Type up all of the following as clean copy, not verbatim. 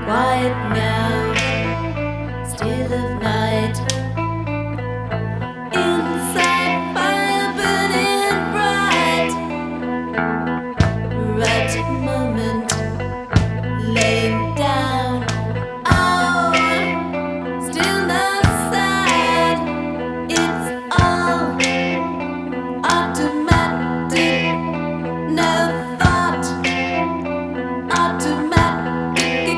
quiet now, still of night. Inside fire burning bright. Right moment, laying down. Oh, still not sad. It's all automatic, no thought. Automatic,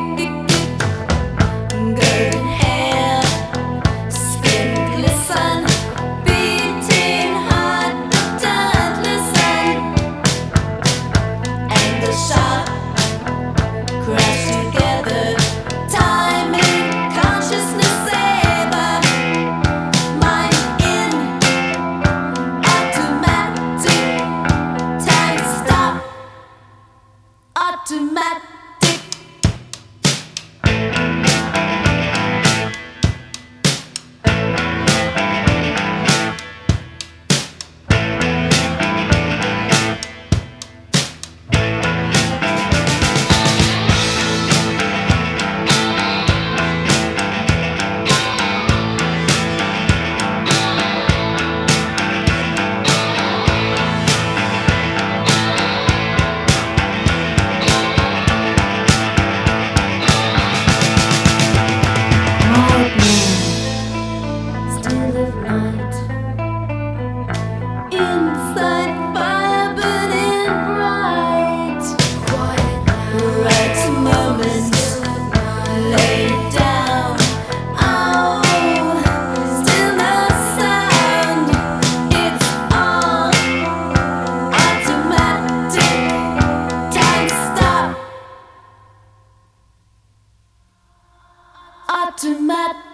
golden hair, skin glisten, beating heart but don't listen. Anger sharp, crash together, timing, consciousness saver, mind in automatic, time stop, automatic. Still of night, inside fire burning bright. Right moment, lay down. Oh, still no sound. It's all automatic. Time stop. Automatic.